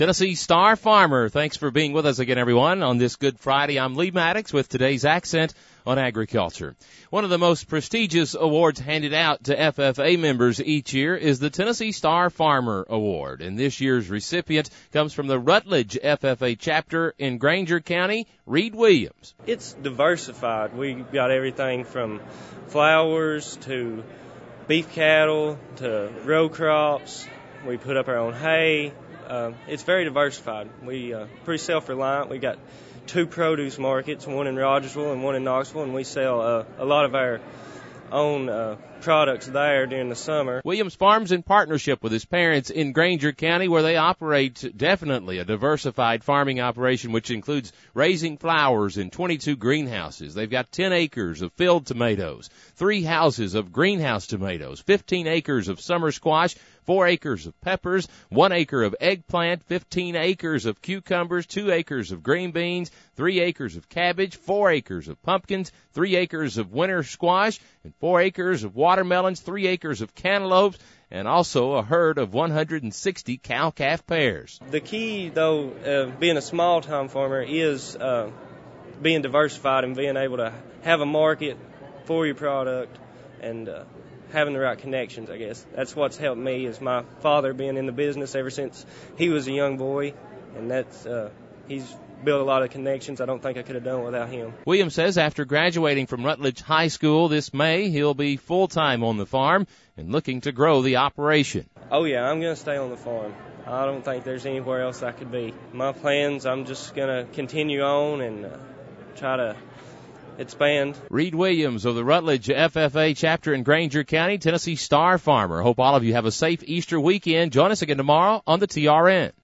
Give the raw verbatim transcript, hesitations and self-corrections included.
Tennessee Star Farmer. Thanks for being with us again, everyone, on this Good Friday. I'm Lee Maddox with today's accent on agriculture. One of the most prestigious awards handed out to F F A members each year is the Tennessee Star Farmer Award, and this year's recipient comes from the Rutledge F F A chapter in Granger County, Reed Williams. It's diversified. We got everything from flowers to beef cattle to row crops. We put up our own hay. Uh, it's very diversified. We uh, pretty self-reliant. We got two produce markets, one in Rogersville and one in Knoxville, and we sell uh, a lot of our own uh, products there during the summer. Williams farms in partnership with his parents in Granger County, where they operate definitely a diversified farming operation, which includes raising flowers in twenty-two greenhouses. They've got ten acres of field tomatoes, three houses of greenhouse tomatoes, fifteen acres of summer squash, four acres of peppers, one acre of eggplant, fifteen acres of cucumbers, two acres of green beans, three acres of cabbage, four acres of pumpkins, three acres of winter squash, and four acres of watermelons, three acres of cantaloupes, and also a herd of one hundred sixty cow-calf pairs. The key, though, uh, being a small-time farmer, is uh, being diversified and being able to have a market for your product and uh, having the right connections, I guess. That's what's helped me, is my father being in the business ever since he was a young boy, and that's uh, he's built a lot of connections I don't think I could have done without him. Williams says after graduating from Rutledge High School this May, he'll be full-time on the farm and looking to grow the operation. Oh, yeah, I'm going to stay on the farm. I don't think there's anywhere else I could be. My plans, I'm just going to continue on and uh, try to expand. Reed Williams of the Rutledge F F A chapter in Granger County, Tennessee Star Farmer. Hope all of you have a safe Easter weekend. Join us again tomorrow on the T R N.